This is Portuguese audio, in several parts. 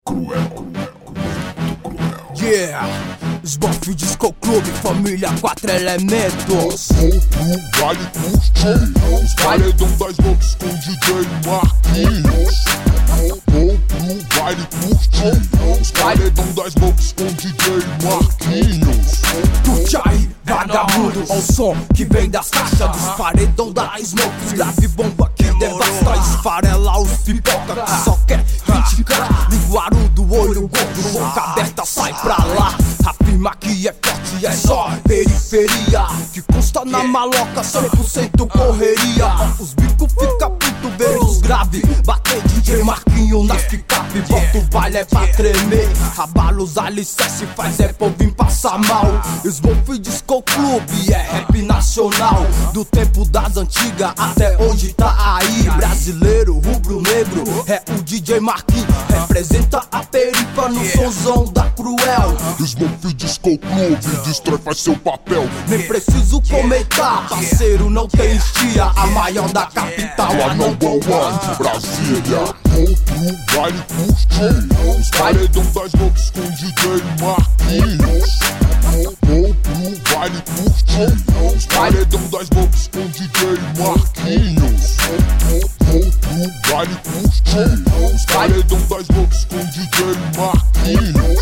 Yeah, Smurf Disco Club, família 4 elementos. Pro vale curtir os paredão das Smurfs com DJ Marquinhos. Pro vale curtir os paredão das Smurfs com DJ Marquinhos. Curte aí, vagabundo, ao som que vem das caixas dos paredão da Smurfs. Grave bomba que devasta, esfarela os pipoca que só quer criticar. Linguarudo, olho gordo, boca aberta, sai pra lá. Afirma que é forte, é só periferia, que consta na maloca, 100% correria. Os bicos fica puto, ver os grave, bater DJ Marquinho nas picape. Bota o baile é pra tremer, abala os alicerce, faz é povo vir passar mal. Smurf Disco Club é rap nacional, do tempo das antigas até hoje tá aí. Brasileiro, rubro-negro, é o DJ Marquinhos, representa a perifa no sonzão da Cruel. Smurf Disco Club, destrói, faz seu papel. Nem preciso comentar, parceiro, não tem estia. A maior da capital, A number one de Brasília. Pro vale curtir os paredão das Smurfs com DJ Marquinhos. Pro vale curtir os paredão das Smurfs com DJ Marquinhos. Pro vale curtir os paredão das Smurfs com DJ Marquinhos.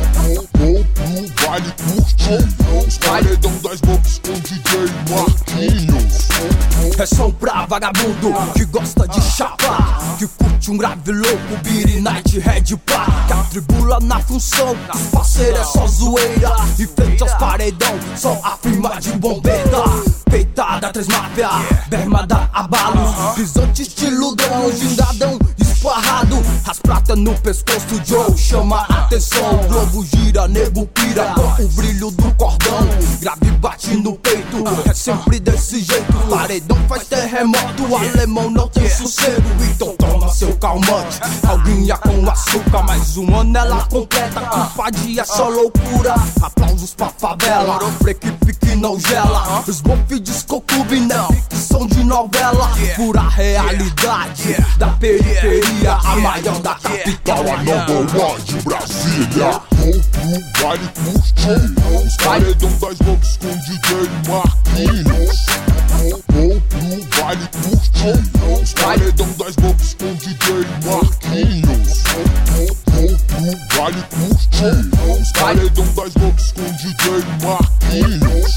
Pro vale curtir os paredão das Smurfs com DJ Marquinhos. É som pra vagabundo que gosta de chapar, que curte um grave louco, Beat Night, Red Pá, que atribula na função, os parceiros é só zoeira. E frente aos paredão, só a firma de bombeira. Peitada, 3 máfia, bermada, abalos, pisante estilo dão, gingadão esparrado. As pratas no pescoço, Joe chama atenção. O globo gira, nego pira com o brilho do cordão. Grave bate no peito, é sempre desse jeito. Paredão faz terremoto, alemão não tem sossego. Então toma seu calmante, alguinha com açúcar. Mais um ano ela completa, culpa de é só loucura. Aplausos pra favela, pra equipe que não gela. Smurf Disco Club, não, ficção de novela. Pura realidade da periferia, a maior da capital. A number one de Brasília. Pro vale curtir os paredão das Smurfs com DJ Marquinhos. Pro vale curtir os paredão das Smurfs com DJ Marquinhos. Pro vale curtir os paredão das Smurfs com DJ Marquinhos.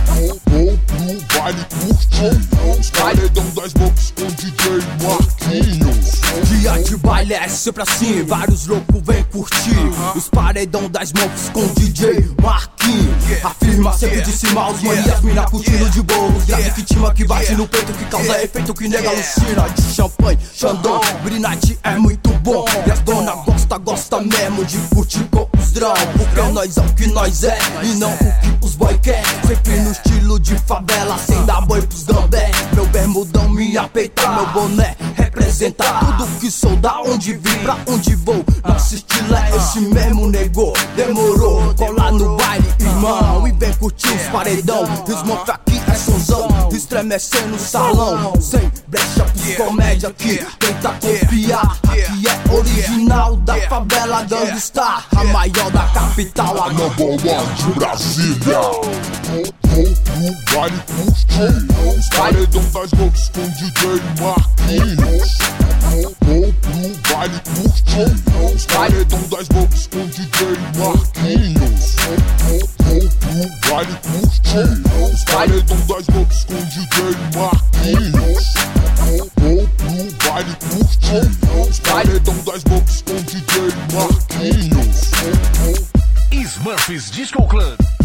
Pro vale curtir os paredão das Smurfs com DJ Marquinhos. Dia de baile é sempre assim, vários loucos vem curtir os paredão das Smurfs com DJ Marquinhos. Afirma sempre de cima os mano e as mina curtindo de bolos. Grave vítima que bate no peito, que causa efeito, que nega alucina. De champanhe, Xandão, Beat Night é muito bom. E as dona gosta mesmo de curtir com os drão, porque nós é o que nós é e não o que os boy quer. Sempre no estilo de favela, sem dar boi pros gambé. Meu bermudão me apeita, meu boné representa tudo que sou, da onde vim, pra onde vou. Nosso estilo é esse mesmo, negou, demorou. Cola no baile, irmão, e vem curtir os paredão. Smurf aqui é sonzão, estremecendo o salão. Sem brecha pros comédia que tenta copiar. Aqui é original da favela Gangstar, a maior da capital. A number one de Brasília. Pro vale curtir os paredão das Smurfs com DJ Marquinhos. Pro vale curtir os paredão das Smurfs com DJ Marquinhos. Pro vale curtir os paredão das Smurfs com DJ Marquinhos. Pro vale curtir os paredão das Smurfs com DJ Marquinhos. Smurfs Disco Club.